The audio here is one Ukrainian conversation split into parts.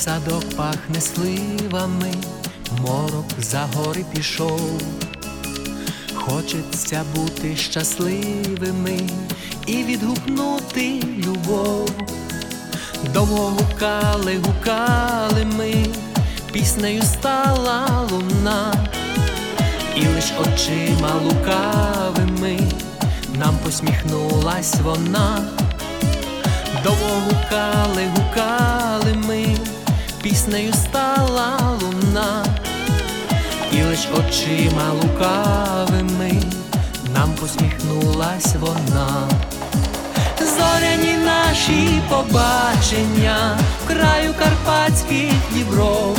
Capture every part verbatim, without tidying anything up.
садок пахне сливами, морок за гори пішов. Хочеться бути щасливими і відгукнути любов. Довго гукали, гукали ми, піснею стала луна, і лиш очима лукавими нам посміхнулась вона. Довго гукали, гукали ми, піснею стала луна, і лиш очима лукавими нам посміхнулась вона. Зоряні наші побачення в краю карпатських дібров,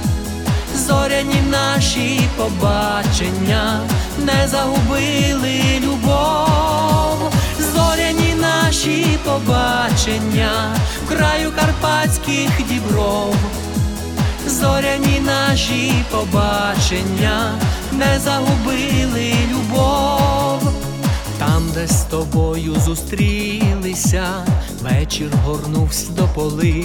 зоряні наші побачення не загубили любов. Зоряні наші побачення в краю карпатських дібров, зоряні наші побачення не загубили любов. Там, де з тобою зустрілися, вечір горнувся до поли,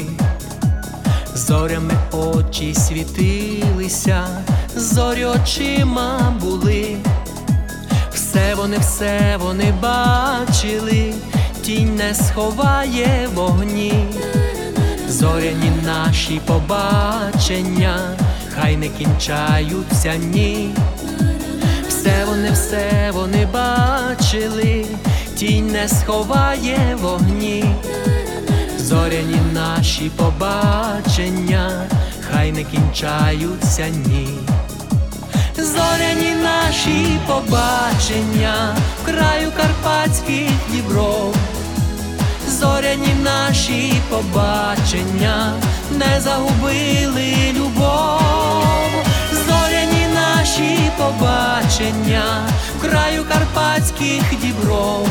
зорями очі світилися, зорі очима були. Все вони, все вони бачили, тінь не сховає вогні. Зоряні наші побачення хай не кінчаються, ні. Все вони, все вони бачили, тінь не сховає вогні. Зоряні наші побачення хай не кінчаються, ні. Зоряні наші побачення в краю карпатських дібров, зоряні наші побачення не загубили любов. Зоряні наші побачення в краю карпатських дібров,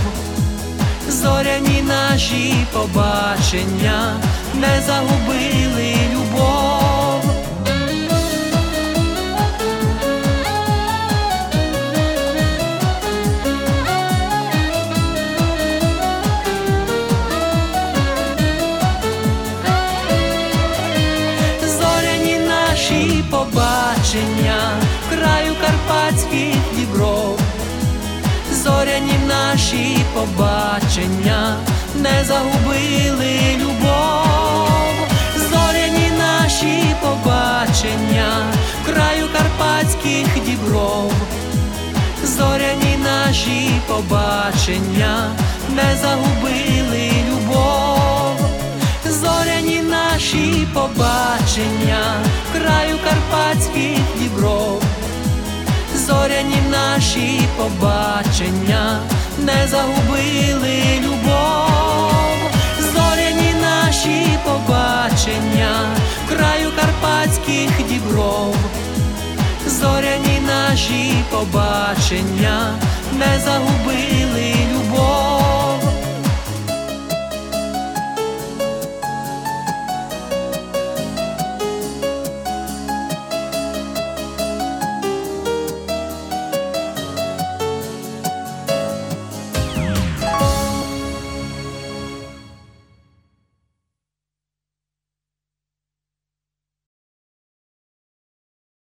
зоряні наші побачення не загубили любов. Зоряні наші побачення в краю карпатських дібров, зоряні наші побачення не загубили любов. Зоряні наші побачення в краю карпатських дібров, зоряні наші побачення не загубили любов. Зоряні наші побачення в краю карпатських дібров, зоряні наші побачення не загубили любов. Зоряні наші побачення в краю карпатських дібров, зоряні наші побачення не загубили любов.